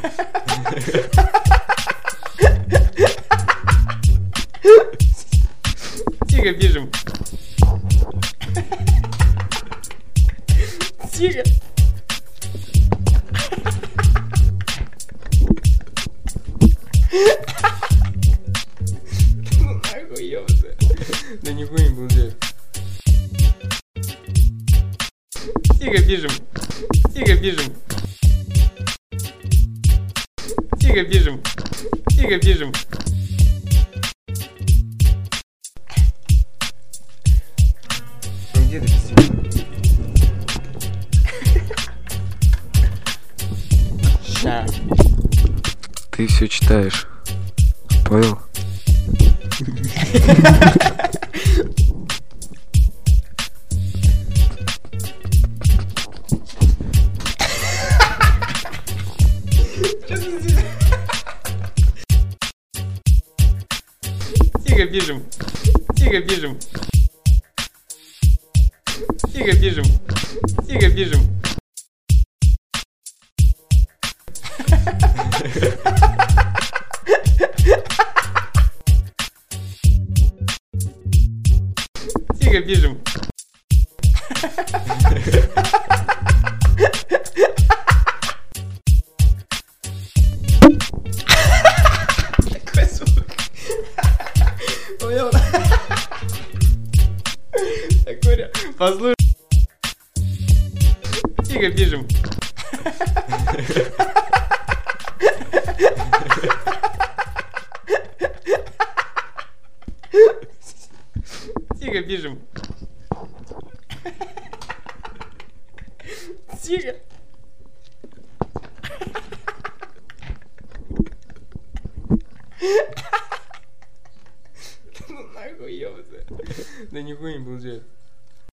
Тихо, бежим. Тихо. Ну нахуй, ёпта. Да нихуя не получается. Тихо, бежим. Тихо, бежим. Тихо, бежим. Тихо, бежим. Где ты сидишь? Ща. Ты все читаешь. Понял? Тихо, бежим. Тихо, бежим. Тихо, бежим. Тихо, бежим. Тихо, бежим. Какой звук? Понял? Такой, послушай. Тихо, бежим. Тихо, бежим. Тихо. Ну нахуй, ёпта. Да нихуя не получается.